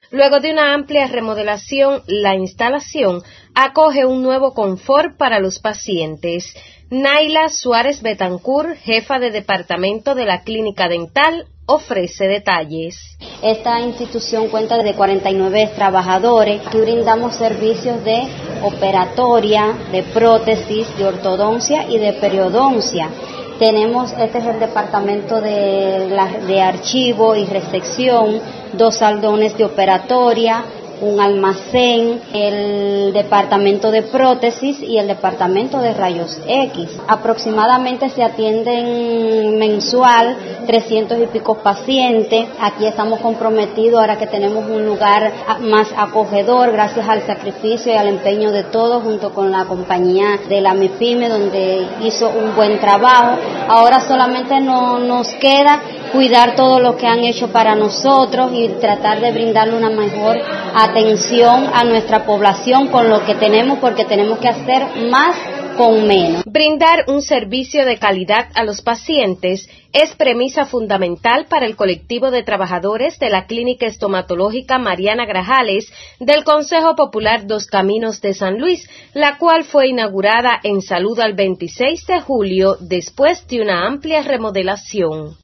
Luego de una amplia remodelación, la instalación acoge un nuevo confort para los pacientes. Naila Suárez Betancourt, jefa de departamento de la Clínica Dental, ofrece detalles. Esta institución cuenta de 49 trabajadores. Aquí brindamos servicios de operatoria, de prótesis, de ortodoncia y de periodoncia. Este es el departamento de archivo y recepción, 2 salones de operatoria, un almacén, el departamento de prótesis y el departamento de rayos X. Aproximadamente se atienden mensual 300 y pico pacientes. Aquí estamos comprometidos ahora que tenemos un lugar más acogedor gracias al sacrificio y al empeño de todos junto con la compañía de la MIPYME, donde hizo un buen trabajo. Ahora solamente nos queda cuidar todo lo que han hecho para nosotros y tratar de brindarle una mejor atención a nuestra población con lo que tenemos, porque tenemos que hacer más con menos. Brindar un servicio de calidad a los pacientes es premisa fundamental para el colectivo de trabajadores de la Clínica Estomatológica Mariana Grajales del Consejo Popular Dos Caminos de San Luis, la cual fue inaugurada en Salud al 26 de julio después de una amplia remodelación.